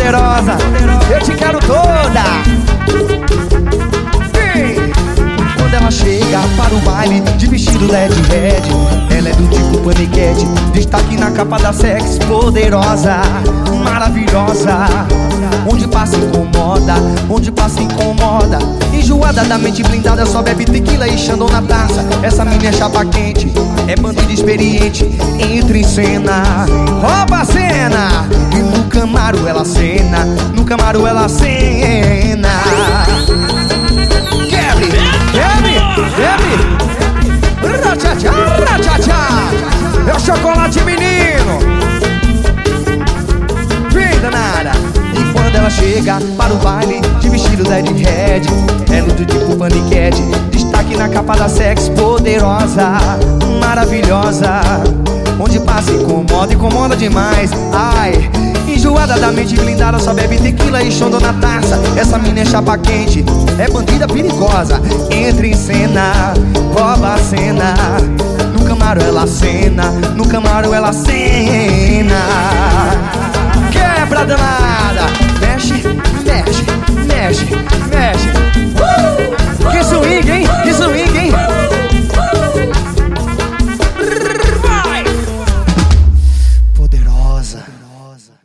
poderosa, eu te quero toda. Quando ela chega para o baile de vestido LED red, ela é do tipo paniquete, destaque na capa da Sex, poderosa, maravilhosa. Onde passa incomoda, onde passa incomoda. Enjoada da mente blindada, só bebe tequila e xandão na taça. Essa mina é chapa quente, é bandida experiente, entra em cena, rouba a cena. E no Camaro ela cena, no Camaro ela cena. Quebre, quebre, quebre. Ratchatcha, ratchatcha. É o chocolate menino. Vem danada. E quando ela chega para o baile de vestido LED red, ela do tipo paniquete, destaque na capa da Sex, poderosa, maravilhosa. Onde passa incomoda, incomoda demais. Ai, enjoada da mente blindada, só bebe tequila e xandão na taça. Essa mina é chapa quente, é bandida perigosa, entra em cena, rouba a cena. No Camaro ela cena, no Camaro ela cena. Quebra danada, mexe, mexe, mexe.